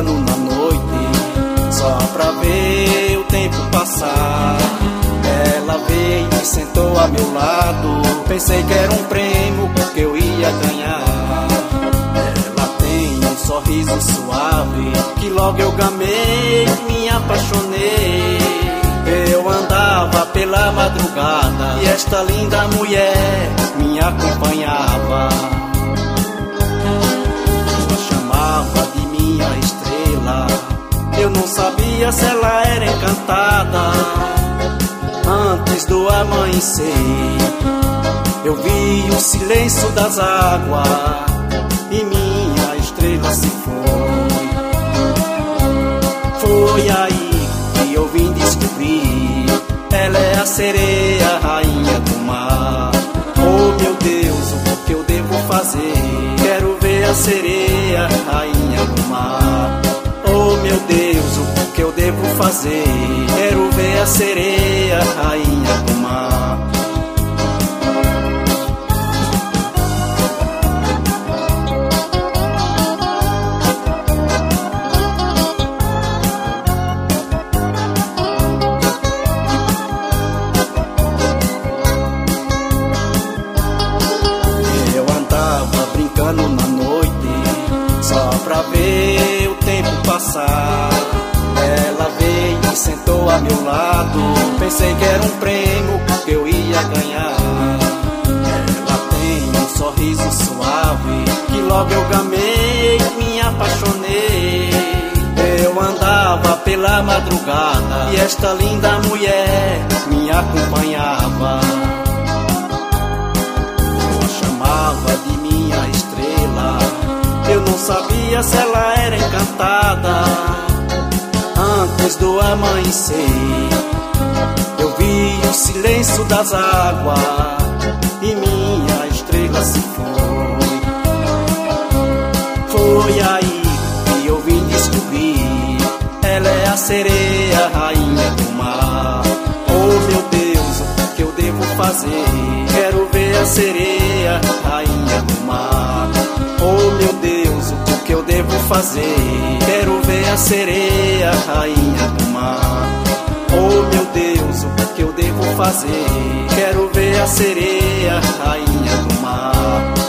brincando na noite, só pra ver o tempo passar. Ela veio e sentou a meu lado, pensei que era um prêmio que eu ia ganhar. Ela tem um sorriso suave, que logo eu gamei, me apaixonei. Eu andava pela madrugada e esta linda mulher me acompanhava. Eu a chamava de minha estrela, eu não sabia se ela era encantada. Antes do amanhecer, eu vi o silêncio das águas e minha estrela se foi. Foi aí que eu vim descobrir, ela é a sereia, a rainha do mar. Oh meu Deus, o que eu devo fazer? Quero ver a sereia, a rainha do mar. Oh meu Deus, o que eu devo fazer? Quero ver a sereia, a rainha do mar. Eu andava brincando na noite, só pra ver o tempo passar. Ela veio e sentou a meu lado, pensei que era um prêmio que eu ia ganhar. Ela tem um sorriso suave, que logo eu gamei, me apaixonei. Eu andava pela madrugada e esta linda mulher me acompanhava. Eu a chamava de minha estrela, eu não sabia se ela era encantada. Antes do amanhecer, eu vi o silêncio das águas e minha estrela se foi. Foi aí que eu vim descobrir, ela é a sereia, a rainha do mar. Oh meu Deus, o que eu devo fazer? Quero ver a sereia, a rainha do mar. Oh meu Deus, o que eu devo fazer? Quero ver a sereia, a rainha do mar. Oh meu Deus, o que eu devo fazer? Quero ver a sereia, a rainha do mar.